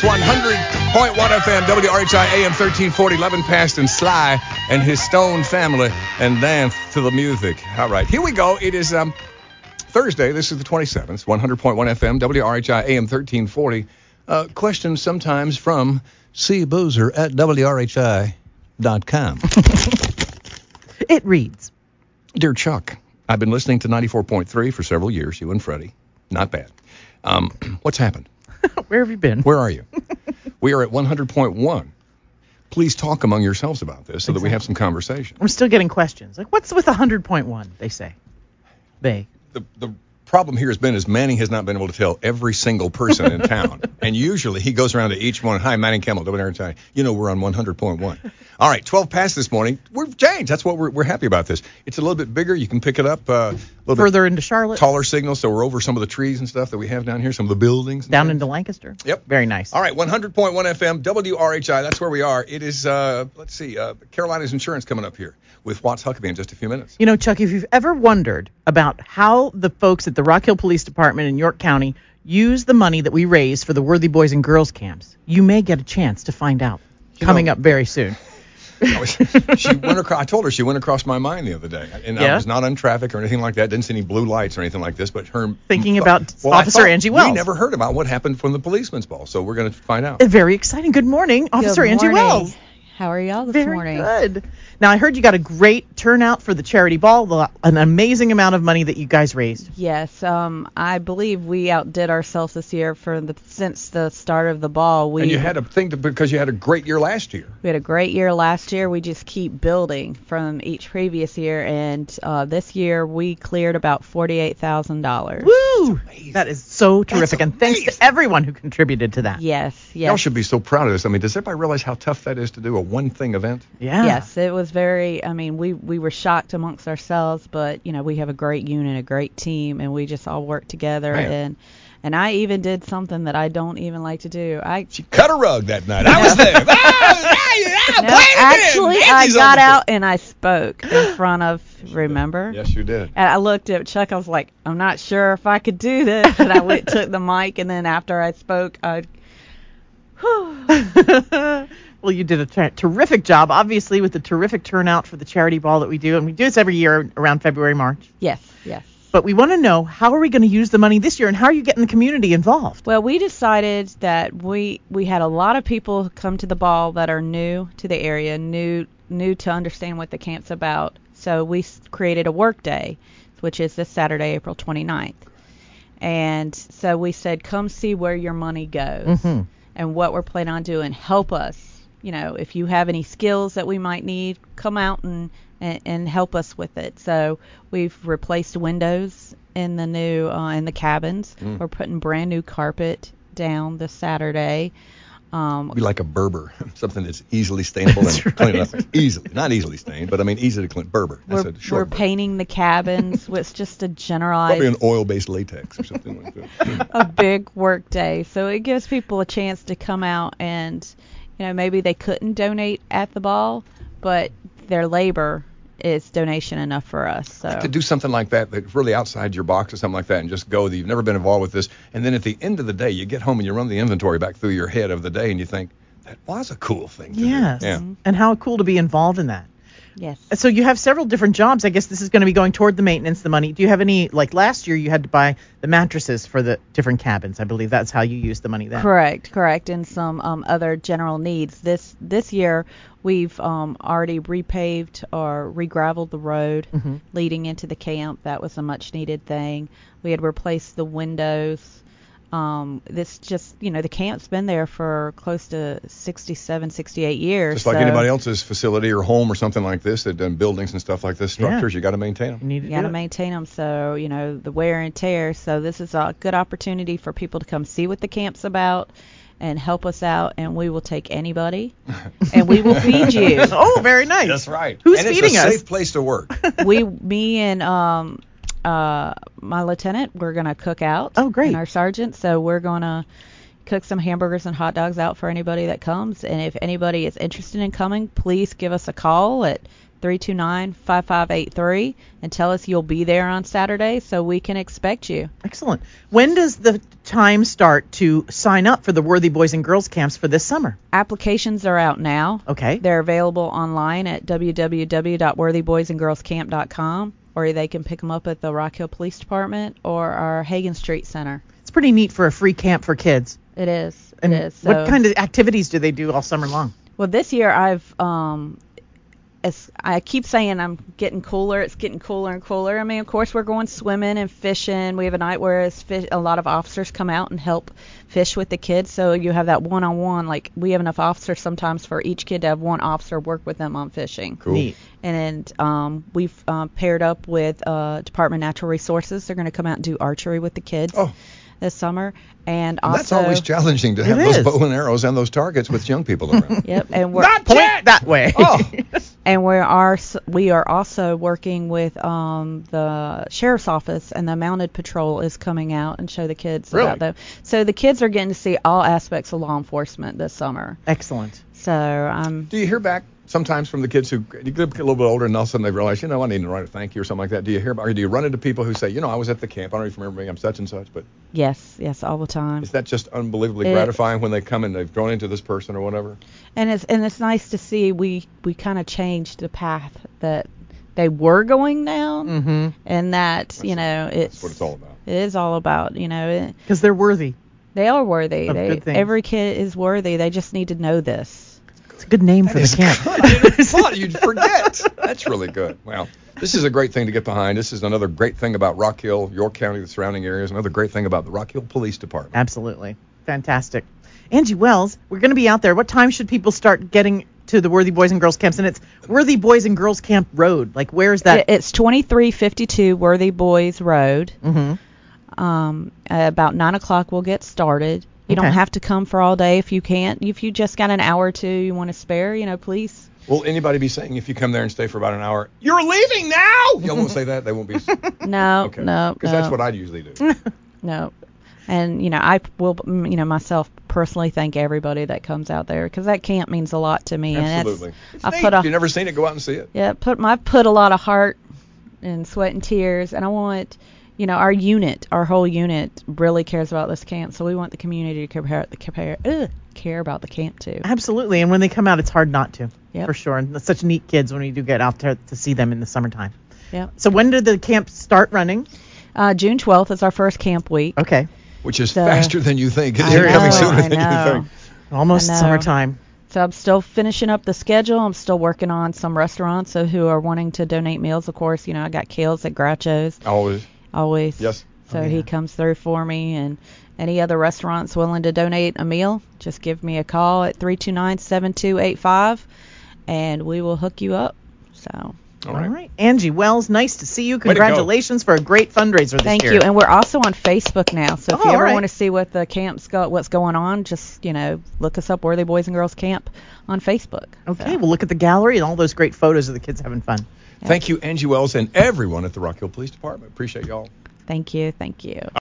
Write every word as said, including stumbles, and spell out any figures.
one hundred point one F M, W R H I A M thirteen forty, eleven past, and Sly and his Stone family, and dance to the music. All right, here we go. It is um, Thursday. This is the twenty-seventh, one hundred point one F M, W R H I A M thirteen forty. Uh, questions sometimes from C. Boozer at W R H I dot com. It reads, Dear Chuck, I've been listening to ninety-four point three for several years, you and Freddie. Not bad. Um, what's happened? Where have you been? Where are you? We are at one hundred point one. Please talk among yourselves about this so exactly. that we have some conversation. I'm still getting questions. Like, what's with one hundred point one, they say? They. The, the problem here has been is Manning has not been able to tell every single person in town. And usually he goes around to each one. Hi, Manning Kimmel, W R H I. You know we're on one hundred point one. All right, twelve past this morning. We've changed. That's what we're, we're happy about this. It's a little bit bigger. You can pick it up uh, a little further bit into Charlotte. Taller signal, so we're over some of the trees and stuff that we have down here, some of the buildings. Down things. into Lancaster. Yep. Very nice. All right, one hundred point one F M, W R H I. That's where we are. It is, uh, let's see, uh, Carolina's Insurance coming up here with Watts Huckabee in just a few minutes. You know, Chuck, if you've ever wondered about how the folks at the Rock Hill Police Department in York County use the money that we raise for the Worthy Boys and Girls Camps, you may get a chance to find out you coming know, up very soon. I, was, she went across, I told her she went across my mind the other day. And yeah. I was not on traffic or anything like that. Didn't see any blue lights or anything like this. But her thinking about well, Officer Angie Wells. We never heard about what happened from the policeman's ball, so we're going to find out. Very exciting. Good morning, Officer Good Angie morning. Wells. How are y'all this Very morning? Good. Now, I heard you got a great turnout for the charity ball, an amazing amount of money that you guys raised. Yes, um, I believe we outdid ourselves this year for the since the start of the ball. We and you had a thing to, because you had a great year last year. We had a great year last year. We just keep building from each previous year, and uh, this year we cleared about forty-eight thousand dollars. Woo! That is so terrific, and thanks to everyone who contributed to that. Yes, yes. Y'all should be so proud of this. I mean, does everybody realize how tough that is to do a one-thing event? Yeah. Yes, it was very, I mean, we, we were shocked amongst ourselves, but, you know, we have a great unit, a great team, and we just all work together. Man. And and I even did something that I don't even like to do. I She cut a rug that night. I was there. ah, no, actually, I got out and I spoke in front of, remember? Yes, you did. And I looked at Chuck. I was like, I'm not sure if I could do this. And I went, took the mic, and then after I spoke, I Well, you did a ter- terrific job, obviously, with the terrific turnout for the charity ball that we do. And we do this every year around February, March. Yes, yes. But we want to know, how are we going to use the money this year, and how are you getting the community involved? Well, we decided that we we had a lot of people come to the ball that are new to the area, new new to understand what the camp's about. So we created a work day, which is this Saturday, April twenty-ninth. And so we said, come see where your money goes Mm-hmm. and what we're planning on doing. Help us. You know, if you have any skills that we might need, come out and, and, and help us with it. So we've replaced windows in the new uh, in the cabins. Mm. We're putting brand new carpet down this Saturday. Um, Be like a Berber, something that's easily stainable That's and clean right. up easily. Not easily stained, but I mean easy to clean. Berber. That's we're a short we're Berber. painting the cabins with just a generalized, Probably an oil-based latex or something like that. a big work day. So it gives people a chance to come out and, you know, maybe they couldn't donate at the ball, but their labor is donation enough for us. So To do something like that that's really outside your box or something like that and just go that you've never been involved with this, and then at the end of the day you get home and you run the inventory back through your head of the day and you think, that was a cool thing to Yes. do. Yeah. And how cool to be involved in that. yes. So you have several different jobs. I guess this is going to be going toward the maintenance, the money. Do you have any, like last year you had to buy the mattresses for the different cabins. I believe that's how you used the money then. Correct, correct, and some um, other general needs. This this year, we've um, already repaved or re-graveled the road Mhm. leading into the camp. That was a much-needed thing. We had replaced the windows. Um, this just, you know, the camp's been there for close to sixty-seven, sixty-eight years. Just like so anybody else's facility or home or something like this, that done buildings and stuff like this, Yeah. structures, you got to maintain them. You need to You do got to it. maintain them, so, you know, the wear and tear. So this is a good opportunity for people to come see what the camp's about and help us out, and we will take anybody, and we will feed you. Oh, very nice. That's right. Who's and feeding it's a us? safe place to work. we, me and um, uh, my lieutenant, we're going to cook out. Oh, great. And our sergeant, so we're going to cook some hamburgers and hot dogs out for anybody that comes. And if anybody is interested in coming, please give us a call at three two nine, five five eight three and tell us you'll be there on Saturday so we can expect you. Excellent. When does the time start to sign up for the Worthy Boys and Girls Camps for this summer? Applications are out now. Okay. They're available online at w w w dot worthy boys and girls camp dot com, or they can pick them up at the Rock Hill Police Department or our Hagen Street Center. It's pretty neat for a free camp for kids. It is. And it is. So, what kind of activities do they do all summer long? Well, this year I've um As I keep saying, I'm getting cooler. It's getting cooler and cooler. I mean, of course, we're going swimming and fishing. We have a night where it's fish, a lot of officers come out and help fish with the kids. So you have that one-on-one. Like, we have enough officers sometimes for each kid to have one officer work with them on fishing. Cool. Neat. And um, we've um, paired up with uh, Department of Natural Resources. They're going to come out and do archery with the kids. Oh. This summer, and, And also that's always challenging to It have those is. bow and arrows and those targets with young people around. Yep, and we're Not Point yet! that way. Oh. and we are s- we are also working with um, the sheriff's office, and the mounted patrol is coming out and show the kids Really? about them. So the kids are getting to see all aspects of law enforcement this summer. Excellent. So um, Do you hear back sometimes from the kids who you get a little bit older and all of a sudden they realize, you know, I need to write a thank you or something like that? Do you hear about, or do you run into people who say, you know, I was at the camp, I don't even remember me, I'm such and such, but yes, yes, all the time. is that just unbelievably It- gratifying when they come and they've grown into this person or whatever? And it's and it's nice to see we we kind of changed the path that they were going down, Mm-hmm. and that you know it's That's what it's all about. It is all about you know it, Because they're worthy. they are worthy. Of They, good things. every kid is worthy. They just need to know this. It's a good name for That the is camp. good. I didn't thought you'd forget. That's really good. Well, this is a great thing to get behind. This is another great thing about Rock Hill, York County, the surrounding areas. Another great thing about the Rock Hill Police Department. Absolutely. Fantastic. Angie Wells, we're going to be out there. What time should people start getting to the Worthy Boys and Girls Camps? And it's Worthy Boys and Girls Camp Road. Like, where's that? It, it's twenty-three fifty-two Worthy Boys Road. Mm-hmm. Um, at about nine o'clock we'll get started. You Okay. don't have to come for all day if you can't. If you just got an hour or two you want to spare, you know, please. Will anybody be saying if you come there and stay for about an hour, you're leaving now? Y'all won't say that? They won't be. No, Okay. no, Because no, that's what I usually do. no. And you know, I will, mm, you know, myself personally thank everybody that comes out there because that camp means a lot to me. Absolutely. And It's it's, I neat. put If a you've never seen it, go out and see it. yeah, put I've put a lot of heart and sweat and tears, and I want. You know, our unit, our whole unit really cares about this camp, so we want the community to compare, compare, ugh, care about the camp too. Absolutely. And when they come out, it's hard not to. Yep. For sure. And such neat kids when we do get out there to see them in the summertime. Yep. So when did the camp start running? Uh, June twelfth is our first camp week. Okay. Which is So- faster than you think. It's I know, coming sooner I than you know. think. Almost I know. summertime. So I'm still finishing up the schedule. I'm still working on some restaurants so who are wanting to donate meals. Of course, you know, I got Kales at Groucho's Always. always. Yes. So Oh, yeah. he comes through for me, and any other restaurants willing to donate a meal, just give me a call at three two nine, seven two eight five, and we will hook you up. So All All right. right. Angie Wells, nice to see you. to go. Congratulations for a great fundraiser this thank year. you. And we're also on Facebook now. So if Oh, you all ever right. want to see what the camp's go, what's going on, just, you know, look us up, Worthy Boys and Girls Camp on Facebook. Okay. So, We'll look at the gallery and all those great photos of the kids having fun. Thank you, Angie Wells, and everyone at the Rock Hill Police Department. Appreciate y'all. thank you. Thank you.